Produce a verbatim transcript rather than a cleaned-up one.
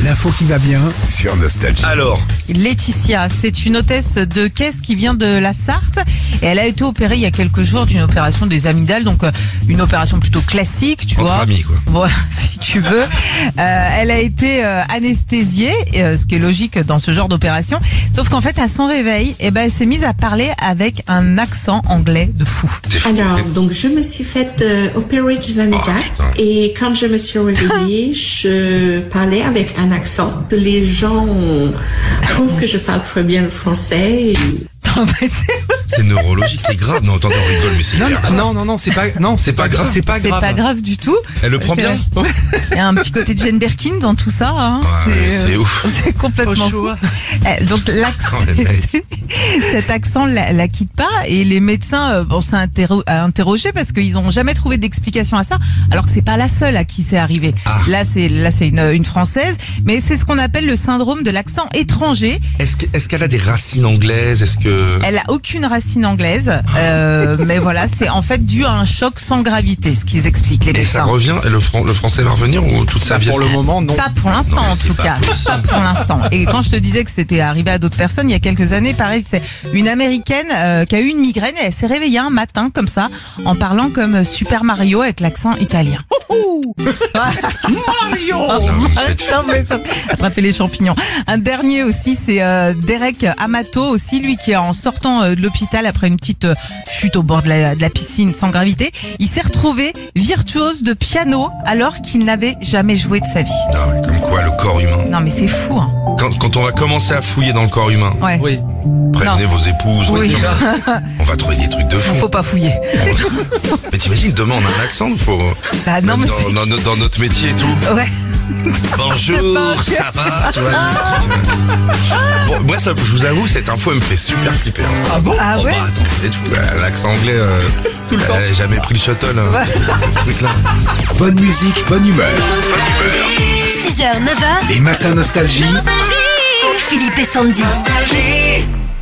L'info qui va bien sur Nostalgie. Alors, Laetitia, c'est une hôtesse de caisse qui vient de la Sarthe et elle a été opérée il y a quelques jours d'une opération des amygdales, donc euh, une opération plutôt classique, tu entre vois. amis quoi. Bon, si tu veux. Euh, elle a été euh, anesthésiée, euh, ce qui est logique dans ce genre d'opération. Sauf qu'en fait, à son réveil, eh ben, elle s'est mise à parler avec un accent anglais de fou. C'est fou. Alors, donc je me suis fait euh, opérer des amygdales Oh, putain. et quand je me suis réveillée, je parlais avec un accent. Les gens trouvent que je parle très bien le français. Et... Non, mais c'est C'est neurologique, c'est grave. Non, attendez, on rigole, mais c'est Non, hyper grave. non, non, non, c'est pas, non, c'est pas grave, c'est pas c'est grave. pas grave du tout. Elle le prend bien. Il y a un petit côté de Jane Birkin dans tout ça. Hein. Ouais, c'est ouf. C'est complètement Oh, fou. chaud, hein. Eh, Donc l'accent, Oh, le mec. cet accent la, la quitte pas et les médecins euh, bon, s'est interro- à interroger parce qu'ils ont jamais trouvé d'explication à ça. Alors que c'est pas la seule à qui c'est arrivé. Ah. Là c'est là c'est une, une française, mais c'est ce qu'on appelle le syndrome de l'accent étranger. Est-ce que- est-ce qu'elle a des racines anglaises? Est-ce que... Elle a aucune racine anglaise, euh, mais voilà, c'est en fait dû à un choc sans gravité, ce qu'ils expliquent les Et ça médecins. revient, le, fran- le français va revenir ou toute sa vie? Pour le moment, non. Pas pour l'instant Non, mais en c'est tout pas cas, possible. pas pour l'instant. Et quand je te disais que c'était arrivé à d'autres personnes il y a quelques années, pareil, c'est une américaine euh, qui a eu une migraine et elle s'est réveillée un matin comme ça en parlant comme Super Mario avec l'accent italien. Mario Non, mais ça- attraper les champignons. Un dernier aussi, c'est euh, Derek Amato aussi, lui qui est en sortant euh, de l'hôpital après une petite euh, chute au bord de la, de la piscine sans gravité, il s'est retrouvé virtuose de piano alors qu'il n'avait jamais joué de sa vie. Non, mais comme quoi, le corps humain. Non mais c'est fou, hein. Quand, quand on va commencer à fouiller dans le corps humain, Ouais. Oui. prévenez Non. vos épouses. Oui. prévenez- On va trouver des trucs de fou. Faut pas fouiller. Mais t'imagines, demain on a un accent, faut... Bah non, même mais dans, c'est- dans, notre- dans notre métier et tout. Ouais. Bonjour, Je sais ça va, tu vois. Bon, moi, ça, je vous avoue, cette info elle me fait super flipper. hein. Ah bon? Ah Oh, ouais. bah, attends, et tout, euh, l'accent anglais, euh, Tout le temps. euh, jamais pris le shuttle, hein, ce truc-là. Bonne musique, bonne humeur. six heures, neuf heures, Les matins Nostalgie. Philippe et Sandy.